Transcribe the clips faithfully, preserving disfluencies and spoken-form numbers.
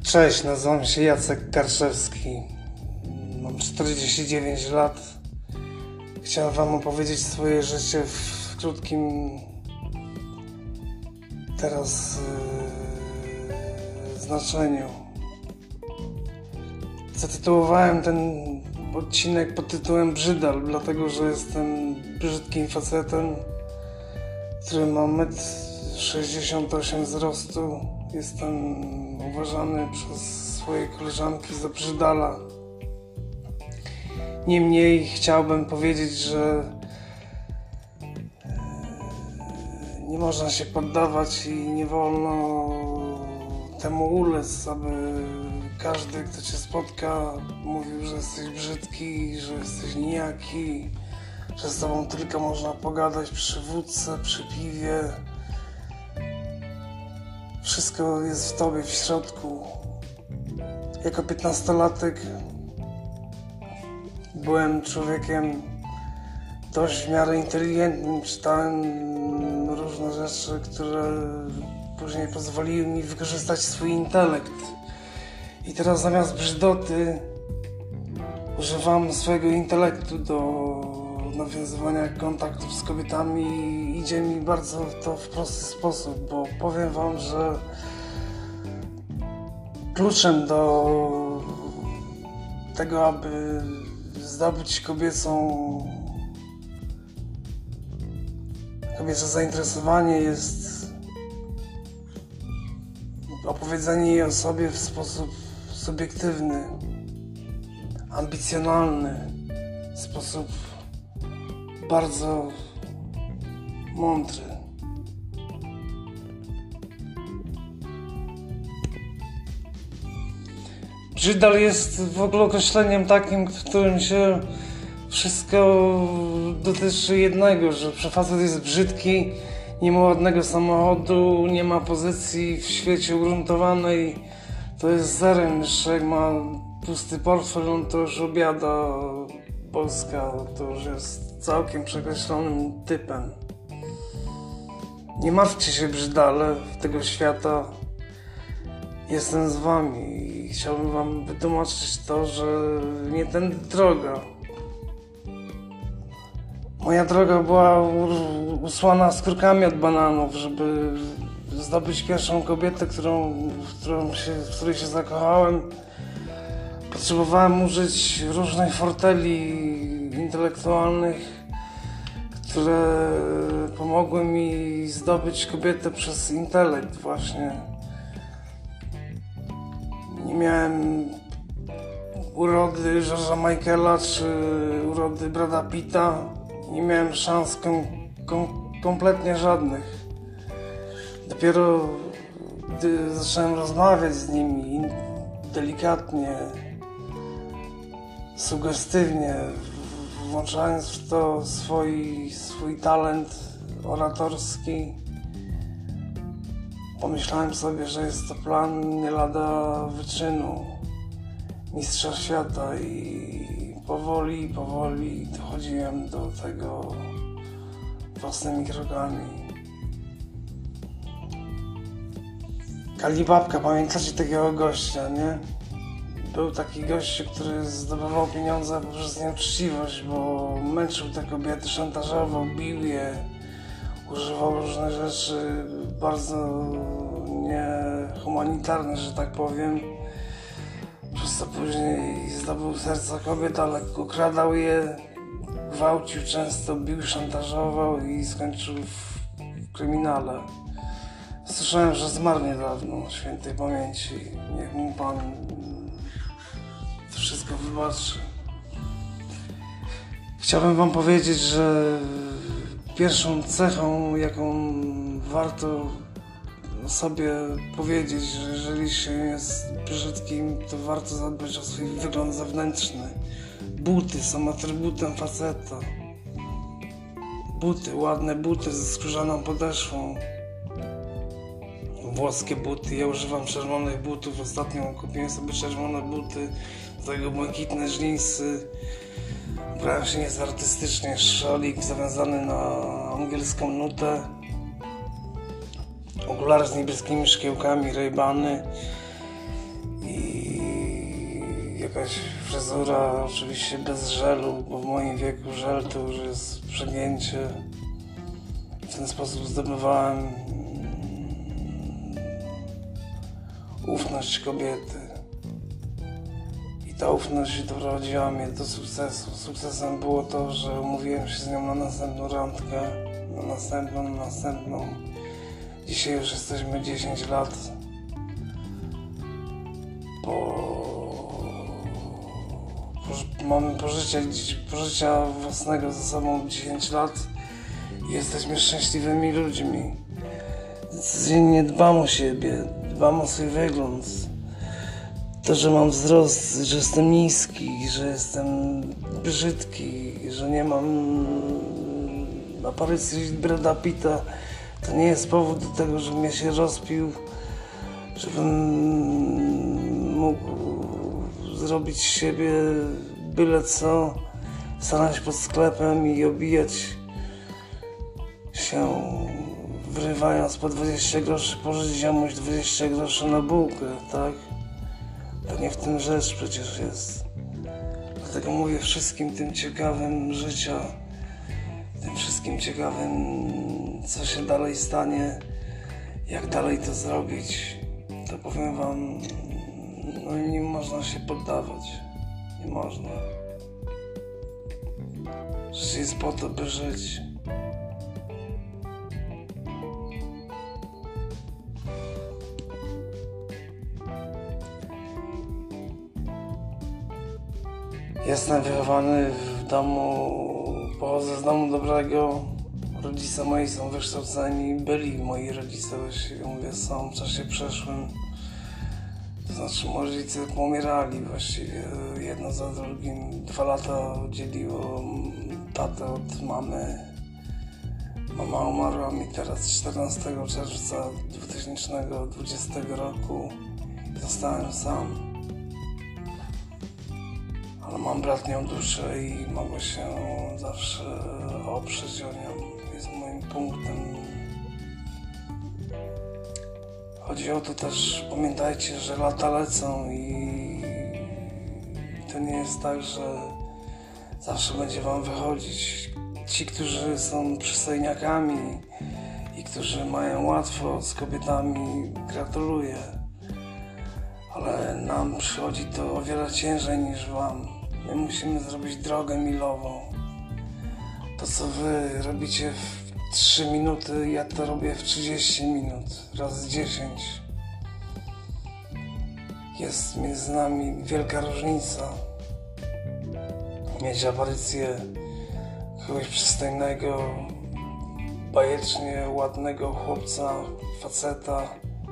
Cześć, nazywam się Jacek Karczewski. Mam czterdzieści dziewięć lat. Chciałem wam opowiedzieć swoje życie w krótkim teraz yy, znaczeniu. Zatytułowałem ten odcinek pod tytułem Brzydal, dlatego że jestem brzydkim facetem, który ma metr sześćdziesiąt osiem wzrostu. Jestem uważany przez swoje koleżanki za brzydala. Niemniej chciałbym powiedzieć, że nie można się poddawać i nie wolno temu ulec, aby każdy, kto cię spotka, mówił, że jesteś brzydki, że jesteś nijaki, że z tobą tylko można pogadać przy wódce, przy piwie. Wszystko jest w tobie, w środku. Jako piętnastolatek byłem człowiekiem dość w miarę inteligentnym. Czytałem różne rzeczy, które później pozwoliły mi wykorzystać swój intelekt. I teraz zamiast brzydoty używam swojego intelektu do nawiązywania kontaktów z kobietami i idzie mi bardzo to w prosty sposób, bo powiem wam, że kluczem do tego, aby zdobyć kobiecą kobiece zainteresowanie, jest opowiedzenie jej o sobie w sposób subiektywny, ambicjonalny, w sposób bardzo mądry. Brzydal jest w ogóle określeniem takim, w którym się wszystko dotyczy jednego, że facet jest brzydki, nie ma ładnego samochodu, nie ma pozycji w świecie ugruntowanej, to jest zerem. Jeszcze jak ma pusty portfel, no to już obiada Polska, to już jest całkiem przekreślonym typem. Nie martwcie się, brzydale tego świata, jestem z wami i chciałbym wam wytłumaczyć to, że nie tędy droga. Moja droga była usłana skórkami od bananów, żeby zdobyć pierwszą kobietę, którą, w, którą się, w której się zakochałem. Potrzebowałem użyć różnych forteli intelektualnych, które pomogły mi zdobyć kobietę przez intelekt właśnie. Nie miałem urody George'a Michaela czy urody Brada Pitta. Nie miałem szans kom, kom, kompletnie żadnych. Dopiero gdy zacząłem rozmawiać z nimi delikatnie, sugestywnie, włączając w to swój, swój talent oratorski, pomyślałem sobie, że jest to plan nie lada wyczynu mistrza świata i powoli, powoli dochodziłem do tego własnymi krokami. Kalibabka, pamiętacie takiego gościa, nie? Był taki gość, który zdobywał pieniądze poprzez nieuczciwość, bo męczył te kobiety, szantażował, bił je, używał różnych rzeczy bardzo niehumanitarnych, że tak powiem. Przez to później zdobył serca kobiet, ale ukradał je, gwałcił często, bił, szantażował i skończył w kryminale. Słyszałem, że zmarł niedawno, świętej pamięci. Niech mu Pan to wszystko wybaczy. Chciałbym wam powiedzieć, że pierwszą cechą, jaką warto sobie powiedzieć, że jeżeli się jest brzydkim, to warto zadbać o swój wygląd zewnętrzny. Buty są atrybutem faceta. Buty, ładne buty ze skórzaną podeszwą. Włoskie buty, ja używam czerwonych butów. Ostatnio kupiłem sobie czerwone buty, do tego błękitne dżinsy. Ubrałem się nieco artystycznie, szalik zawiązany na angielską nutę. okulary z niebieskimi szkiełkami, Ray-Bany jakaś fryzura, oczywiście bez żelu, bo w moim wieku żel to już jest przegięcie. W ten sposób zdobywałem ufność kobiety. I ta ufność doprowadziła mnie do sukcesu. Sukcesem było to, że umówiłem się z nią na następną randkę, na następną, na następną. Dzisiaj już jesteśmy dziesięć lat po... po... mamy pożycia, pożycia własnego ze sobą dziesięć lat i jesteśmy szczęśliwymi ludźmi. Codziennie dbam o siebie, dbam o swój wygląd. To, że mam wzrost, że jestem niski, że jestem brzydki, że nie mam aparycji Brada Pitta, to nie jest powód do tego, żebym ja się rozpił, żebym mógł zrobić z siebie byle co, stanąć pod sklepem i obijać się, wyrywając po dwadzieścia groszy, pożyć ziomuś dwadzieścia groszy na bułkę, tak? To nie w tym rzecz przecież jest. Dlatego mówię wszystkim tym ciekawym życia, tym wszystkim ciekawym, co się dalej stanie, jak dalej to zrobić, to powiem wam, no nie można się poddawać. Nie można. Życie jest po to, by żyć. Jestem wychowany w domu, pochodzę z domu dobrego, rodzice moi są wykształceni, byli moi rodzice, właściwie mówię, są w czasie przeszłym, to znaczy moi rodzice pomierali właściwie jedno za drugim, dwa lata dzieliło tatę od mamy, mama umarła mi teraz czternastego czerwca dwa tysiące dwudziestego roku i zostałem sam. Ale mam bratnią duszę i mogę się zawsze oprzeć o nią. Jest moim punktem. Chodzi o to też, pamiętajcie, że lata lecą i to nie jest tak, że zawsze będzie wam wychodzić. Ci, którzy są przystojniakami i którzy mają łatwo z kobietami, gratuluję. Ale nam przychodzi to o wiele ciężej niż wam. My musimy zrobić drogę milową. To, co wy robicie w trzy minuty, ja to robię w trzydzieści minut, razy dziesięć. Jest między nami wielka różnica. Mieć aparycję kogoś przystojnego, bajecznie ładnego chłopca, faceta,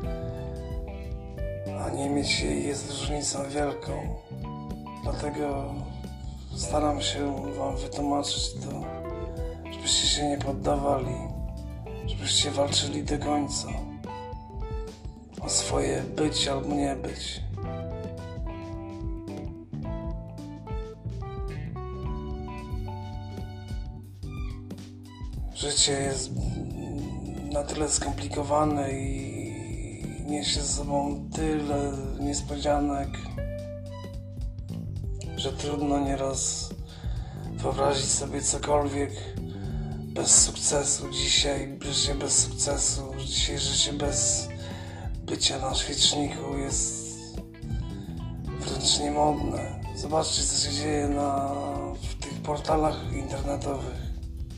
a nie mieć jej, jest różnicą wielką. Dlatego staram się wam wytłumaczyć to, żebyście się nie poddawali, żebyście walczyli do końca o swoje być albo nie być. Życie jest na tyle skomplikowane i niesie ze sobą tyle niespodzianek, że trudno nieraz wyobrazić sobie cokolwiek bez sukcesu. Dzisiaj życie bez sukcesu, dzisiaj życie bez bycia na świeczniku jest wręcz niemodne. Zobaczcie, co się dzieje na, w tych portalach internetowych.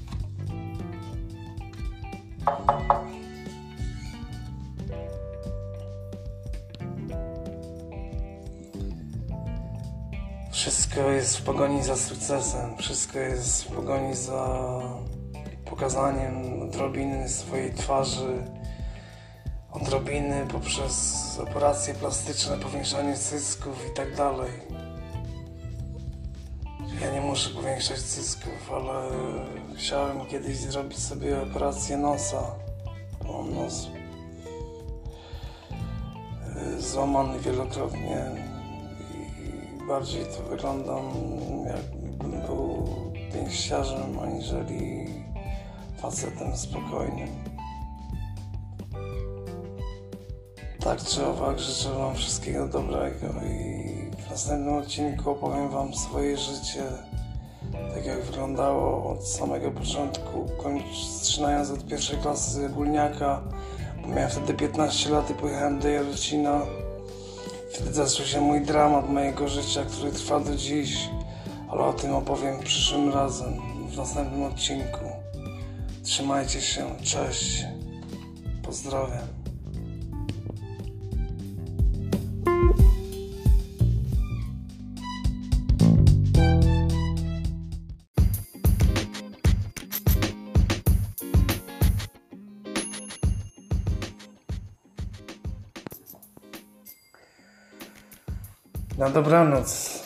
Wszystko jest w pogoni za sukcesem, wszystko jest w pogoni za pokazaniem odrobiny swojej twarzy, odrobiny poprzez operacje plastyczne, powiększanie cysków i tak dalej. Ja nie muszę powiększać cysków, ale chciałem kiedyś zrobić sobie operację nosa. Mam nos złamany wielokrotnie. Bardziej to wyglądam, jakbym był pięściarzem, aniżeli facetem spokojnym. Tak czy owak, życzę wam wszystkiego dobrego i w następnym odcinku opowiem wam swoje życie, tak jak wyglądało od samego początku, zaczynając od pierwszej klasy ogólniaka, bo miałem wtedy piętnaście lat i pojechałem do Jarocina. Wtedy zaczął się mój dramat mojego życia, który trwa do dziś, ale o tym opowiem przyszłym razem, w następnym odcinku. Trzymajcie się, cześć, pozdrawiam. Na dobranoc.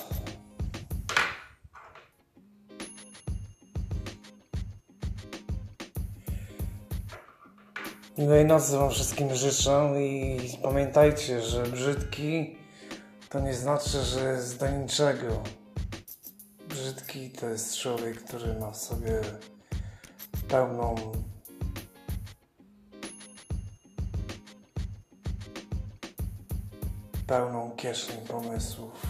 Miłej nocy wam wszystkim życzę i pamiętajcie, że brzydki to nie znaczy, że jest do niczego. Brzydki to jest człowiek, który ma w sobie pełną pełną kieszeń pomysłów.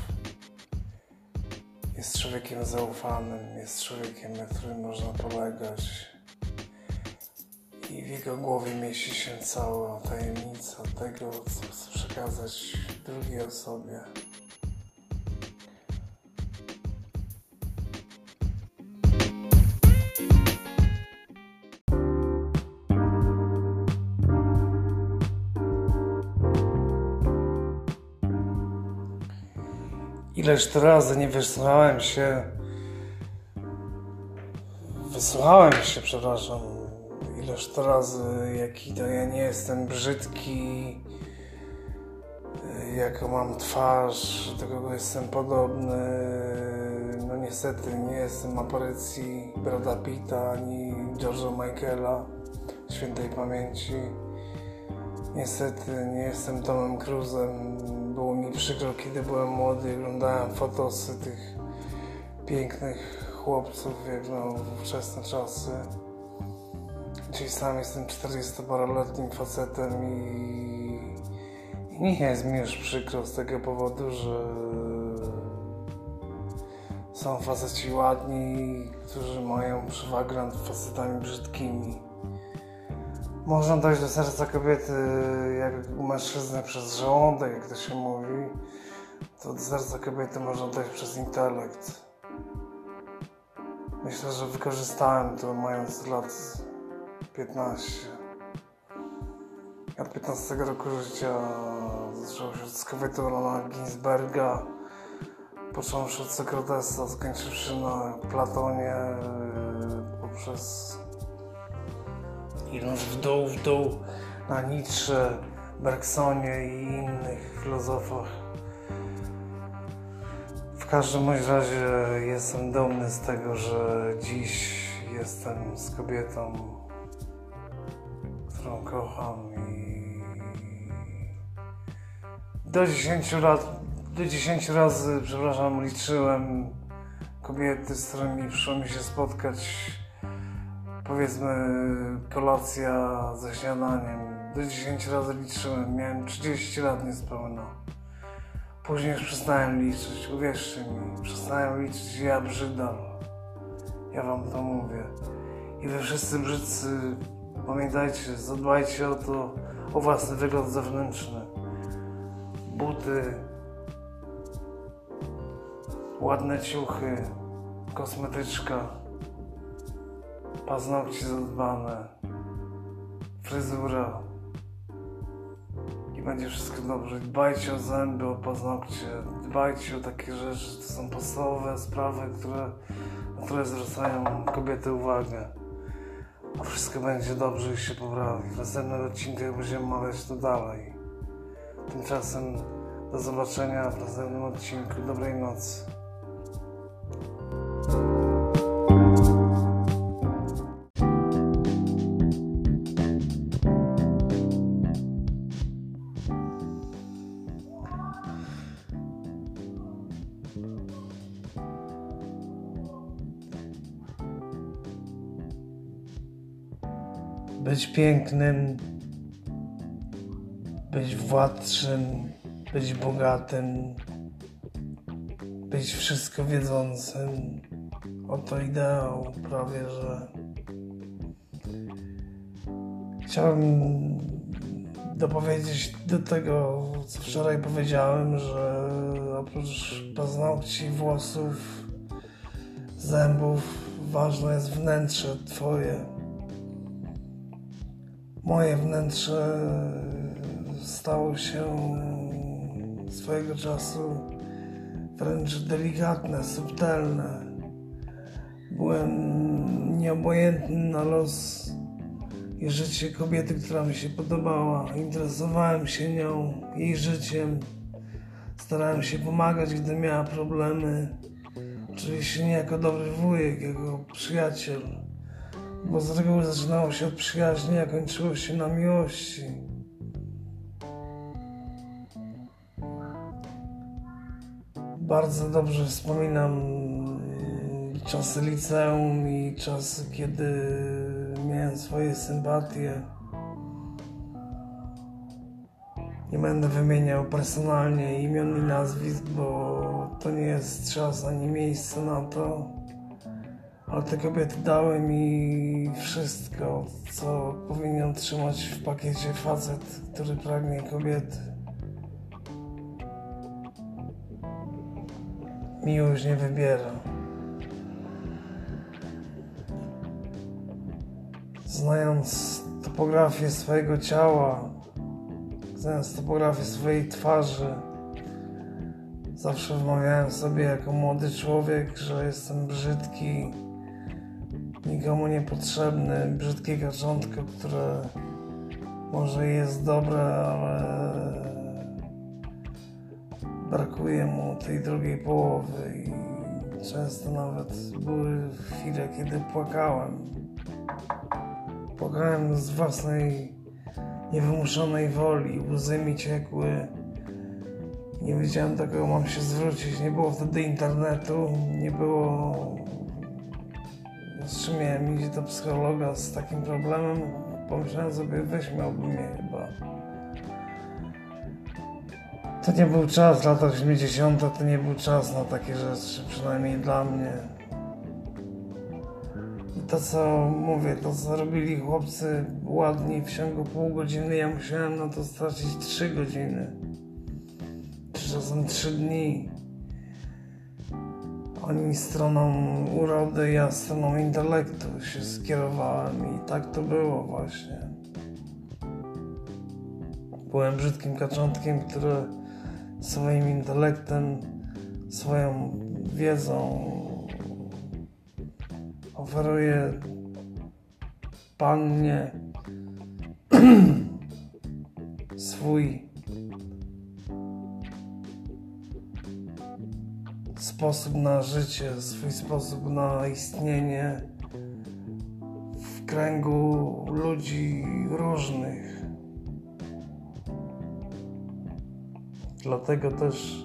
Jest człowiekiem zaufanym, jest człowiekiem, na którym można polegać. I w jego głowie mieści się cała tajemnica tego, co chce przekazać drugiej osobie. Ileż to razy nie wysłuchałem się, wysłuchałem się, przepraszam, ileż to razy, jaki to ja nie jestem brzydki, jaką mam twarz, do kogo jestem podobny. No niestety nie jestem aparycji Brada Pitta ani George'a Michaela świętej pamięci. Niestety nie jestem Tomem Cruise'em. Było mi przykro, kiedy byłem młody i oglądałem fotosy tych pięknych chłopców, jak no wczesne czasy. Dzisiaj sam jestem czterdziestoparoletnim facetem i, i nie jest mi już przykro z tego powodu, że są faceci ładni, którzy mają przewagę nad facetami brzydkimi. Można dojść do serca kobiety jak mężczyzny przez żołądek, jak to się mówi, to do serca kobiety można dojść przez intelekt. Myślę, że wykorzystałem to mając lat piętnaście. Od piętnastego roku życia zaczęło się z kobietą Rona Ginsberga, począwszy od Sokratesa, skończywszy na Platonie, poprzez idąc w dół, w dół na Nietzsche, Bergsonie i innych filozofach. W każdym bądź razie jestem dumny z tego, że dziś jestem z kobietą, którą kocham i do dziesięciu lat, do dziesięciu razy, przepraszam, liczyłem kobiety, z którymi przyszło mi się spotkać. Powiedzmy kolacja ze śniadaniem. Do dziesięciu razy liczyłem. Miałem trzydzieści lat niespełna. Później już przestałem liczyć. Uwierzcie mi. Przestałem liczyć. Ja brzydal. Ja wam to mówię. I wy wszyscy brzydcy, pamiętajcie, zadbajcie o to, o własny wygląd zewnętrzny. Buty, ładne ciuchy, kosmetyczka, paznokcie zadbane, fryzura i będzie wszystko dobrze. Dbajcie o zęby, o paznokcie, dbajcie o takie rzeczy, to są podstawowe sprawy, które, na które zwracają kobiety uwagę. A wszystko będzie dobrze i się poprawi. W następnych odcinkach będziemy omawiać to dalej. Tymczasem do zobaczenia w następnym odcinku. Dobrej nocy. Być pięknym, być władczym, być bogatym, być wszystko wiedzącym. Oto ideał prawie, że chciałem dopowiedzieć do tego, co wczoraj powiedziałem, że oprócz paznokci, włosów, zębów ważne jest wnętrze twoje. Moje wnętrze stało się swojego czasu wręcz delikatne, subtelne. Byłem nieobojętny na los i życie kobiety, która mi się podobała. Interesowałem się nią, jej życiem. Starałem się pomagać, gdy miała problemy. Oczywiście nie jako dobry wujek, jako przyjaciel. Bo z reguły zaczynało się od przyjaźni, a kończyło się na miłości. Bardzo dobrze wspominam czasy liceum i czasy, kiedy miałem swoje sympatie. Nie będę wymieniał personalnie imion i nazwisk, bo to nie jest czas ani miejsce na to. Ale te kobiety dały mi wszystko, co powinien trzymać w pakiecie facet, który pragnie kobiety. Miłość nie wybiera. Znając topografię swojego ciała, znając topografię swojej twarzy, zawsze wmawiałem sobie jako młody człowiek, że jestem brzydki, nikomu niepotrzebny, brzydkie kaczątko, które może jest dobre, ale brakuje mu tej drugiej połowy i często nawet były chwile, kiedy płakałem. Płakałem z własnej niewymuszonej woli, łzy mi ciekły. Nie wiedziałem, do kogo mam się zwrócić. Nie było wtedy internetu, nie było... Z czym miałem iść do psychologa z takim problemem? Pomyślałem sobie, wyśmiałby mnie chyba. To nie był czas, lata osiemdziesiąte, to nie był czas na takie rzeczy, przynajmniej dla mnie. I to, co mówię, to co robili chłopcy ładni w ciągu pół godziny, ja musiałem na to stracić trzy godziny. Czy czasem trzy dni. Oni stroną urody, ja stroną intelektu się skierowałem i tak to było właśnie. Byłem brzydkim kaczątkiem, który swoim intelektem, swoją wiedzą oferuje pannie swój sposób na życie, swój sposób na istnienie w kręgu ludzi różnych. Dlatego też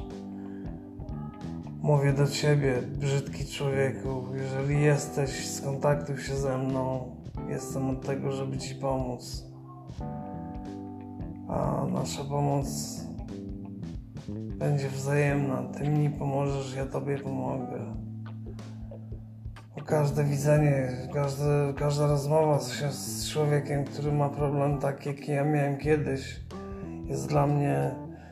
mówię do ciebie, brzydki człowieku, jeżeli jesteś, skontaktuj się ze mną. Jestem od tego, żeby ci pomóc. A nasza pomoc będzie wzajemna. Ty mi pomożesz, ja tobie pomogę. Bo każde widzenie, każde, każda rozmowa z, z człowiekiem, który ma problem tak, jaki ja miałem kiedyś, jest dla mnie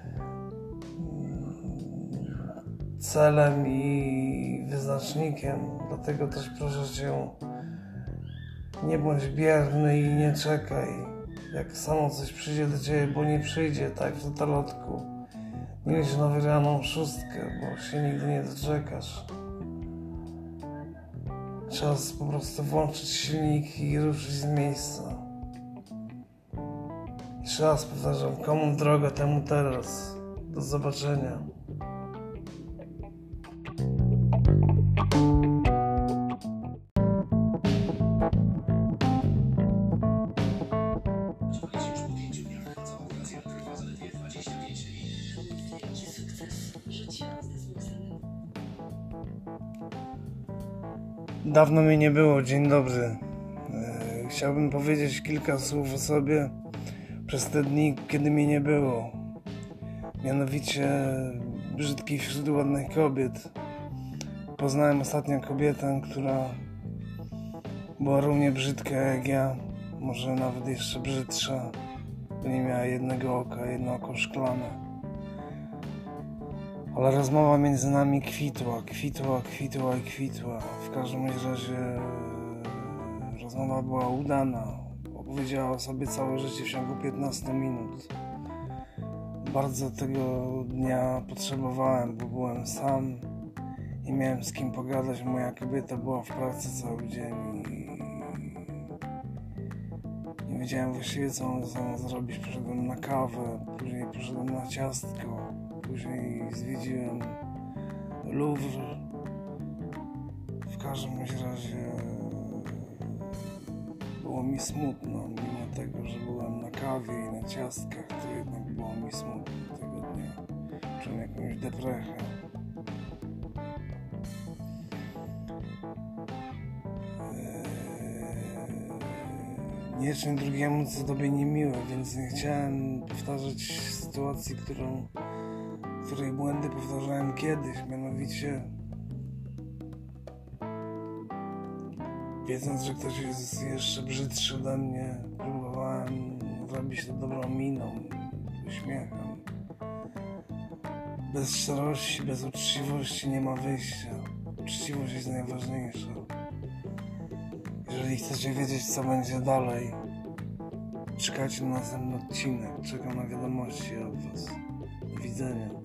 celem i wyznacznikiem. Dlatego też proszę cię, nie bądź bierny i nie czekaj. Jak samo coś przyjdzie do ciebie, bo nie przyjdzie, tak w totolotku. Nie licz na wygraną szóstkę, bo się nigdy nie doczekasz. Czas po prostu włączyć silnik i ruszyć z miejsca. Jeszcze raz powtarzam, komu droga, temu teraz. Do zobaczenia. Dawno mnie nie było, dzień dobry. Chciałbym powiedzieć kilka słów o sobie przez te dni, kiedy mnie nie było. Mianowicie brzydki wśród ładnych kobiet. poznałem ostatnią kobietę, która była równie brzydka jak ja, może nawet jeszcze brzydsza, bo nie miała jednego oka, jedno oko szklane. Ale rozmowa między nami kwitła, kwitła, kwitła i kwitła. W każdym razie rozmowa była udana. Opowiedziała o sobie całe życie w ciągu piętnastu minut. Bardzo tego dnia potrzebowałem, bo byłem sam i miałem z kim pogadać. Moja kobieta była w pracy cały dzień i nie wiedziałem właściwie, co mam ze sobą zrobić. Poszedłem na kawę, później poszedłem na ciastko, później zwiedziłem Louvre. W każdym razie było mi smutno, mimo tego, że byłem na kawie i na ciastkach, to jednak było mi smutno tego dnia. Czułem jakąś deprechę. Niczym drugiemu, co tobie niemiłe, więc nie chciałem powtarzać sytuacji, którą, której błędy powtarzałem kiedyś, mianowicie wiedząc, że ktoś jest jeszcze brzydszy ode mnie, próbowałem zrobić to dobrą miną, uśmiechem. Bez szczerości, bez uczciwości nie ma wyjścia. Uczciwość jest najważniejsza. Jeżeli chcecie wiedzieć, co będzie dalej, czekajcie na następny odcinek. Czekam na wiadomości od was. Do widzenia.